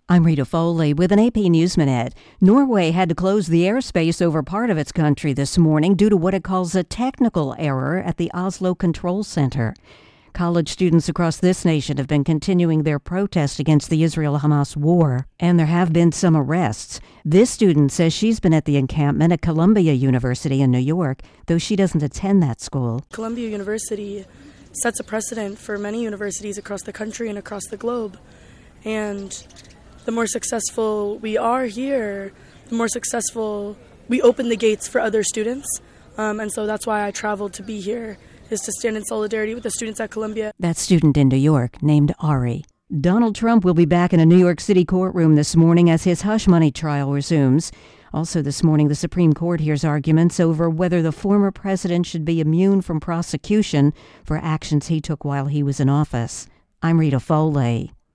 I'm Rita Foley with an AP News Minute. Norway had to close the airspace over part of its country this morning due to what it calls a technical error at the Oslo Control Center. College students across this nation have been continuing their protest against the Israel-Hamas war, and there have been some arrests. This student says she's been at the encampment at Columbia University in New York, though she doesn't attend that school. Columbia University sets a precedent for many universities across the country and across the globe. And the more successful we are here, the more successful we open the gates for other students. And so that's why I traveled to be here, is to stand in solidarity with the students at Columbia. That student in New York named Ari. Donald Trump will be back in a New York City courtroom this morning as his hush money trial resumes. Also this morning, the Supreme Court hears arguments over whether the former president should be immune from prosecution for actions he took while he was in office. I'm Rita Foley.